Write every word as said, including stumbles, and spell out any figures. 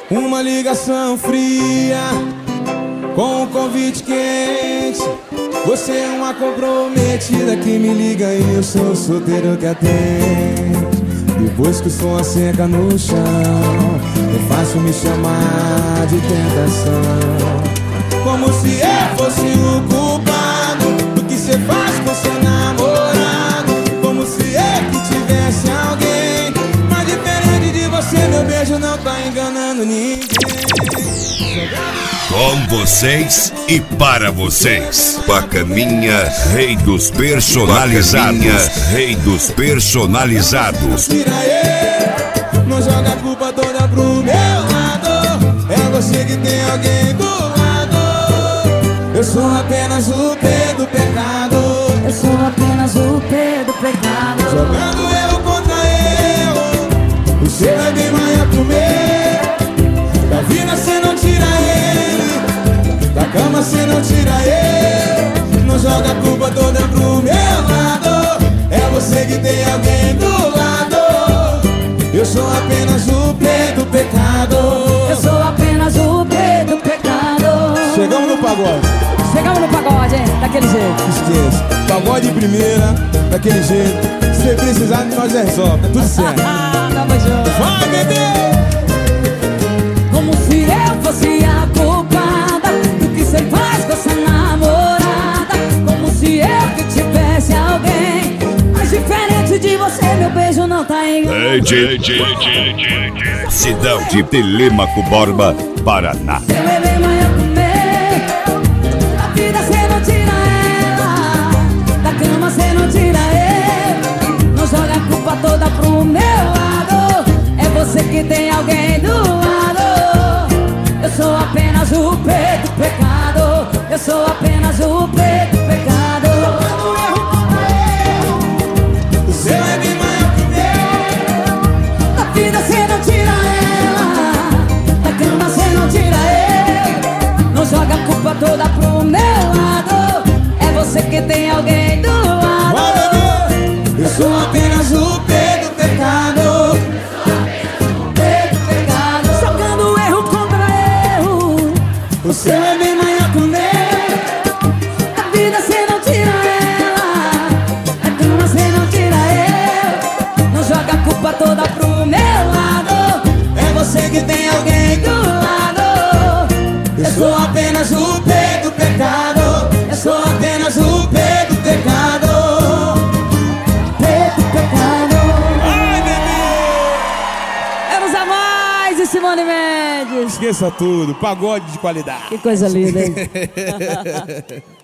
Uma ligação fria com um convite quente. Você é uma comprometida que me liga e eu sou o solteiro que atende. Depois que o som asseca no chão, é fácil me chamar de tentação. Como se eu fosse o culpado do que cê faz com seu namorado. Como se eu que tivesse alguém. Mas diferente de você, meu beijo não tá enganando ninguém. Com vocês e para vocês, Pacaminha, rei dos personalizados. Rei dos personalizados. Tira aí, não joga a culpa toda pro meu lado. É você que tem alguém do lado. Eu sou apenas o P do pecado. Eu sou apenas o P do pecado. Jogando erro contra erro, você vai bem mais comer. Da vida cê não tira ele, da cama cê não tira ele. Não joga a culpa toda pro meu lado. É você que tem alguém do lado. Eu sou apenas o P do pecado. Eu sou apenas o P do pecado. Chegamos no pagode. Chegamos no pagode, hein? Daquele jeito. Esqueça, pagode de primeira, daquele jeito. Se precisar, nós resolve, tá tudo certo. Tamo junto. Vai, bebê! Como se eu fosse a culpada do que cê faz com essa namorada. Como se eu que tivesse alguém. Mas diferente de você, meu beijo não tá enganando. Ed, Ed, Ed, Cidão de Telêmaco Borba, Paraná. Seu bebê manhã comer. Da vida cê não tira ela, da cama cê não tira ele. Não joga a culpa toda pro meu lado. É você que tem alguém do lado. Eu sou apenas o P do pecado. Eu sou apenas o P do pecado. Jogando erro contra erro, você vai bem mais comer. Da vida cê não tira ela, da cama cê não tira ele. Não joga a culpa toda pro meu lado. É você que tem alguém do lado. Vai, bebê! Eu sou apenas o P do pecado. Você é bem manhã comer. Da vida cê não tira ela, da cama cê não tira ele. Não joga a culpa toda pro meu lado. É você que tem alguém do lado. Eu sou apenas o P do pecado. Eu sou apenas o P do pecado. P do pecado. Ai, bebê! Vamos a mais de Simone Mendes. Esqueça tudo, pagode de qualidade. Que coisa linda, hein?